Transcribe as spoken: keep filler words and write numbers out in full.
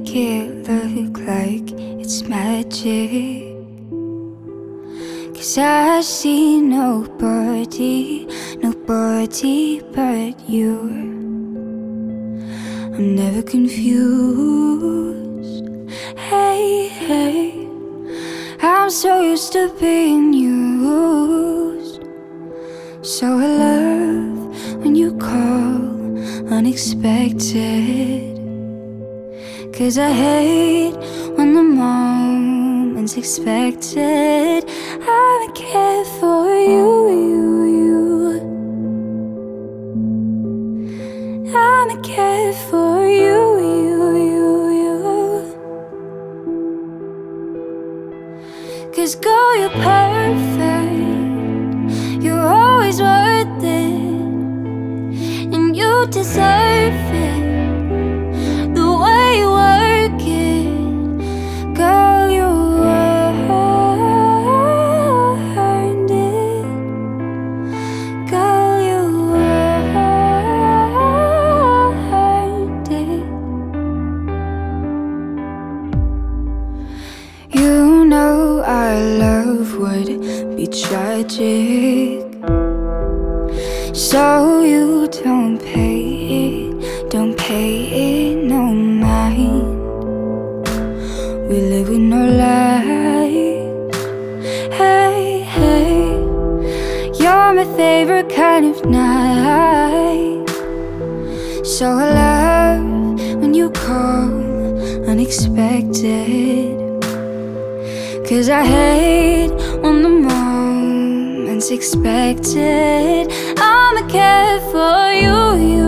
make it look like it's magic. 'Cause I see nobody, nobody but you. I'm never confused. Hey, hey, I'm so used to being used. So I love when you call unexpected. 'Cause I hate when the moment's expected. I'm a care for you, you, you. I'm a care for you, you, you, you. 'Cause girl, you're perfect. You're always worth it, and you deserve it. The way you work it, girl, you earned it. Girl, you earned it. You know our love would be tragic, so you don't pay it, don't pay it no mind. We live with no lies. Hey, hey, you're my favorite kind of night. So I love when you call unexpected. 'Cause I hate when the moment's expected. I'm a care for you, you.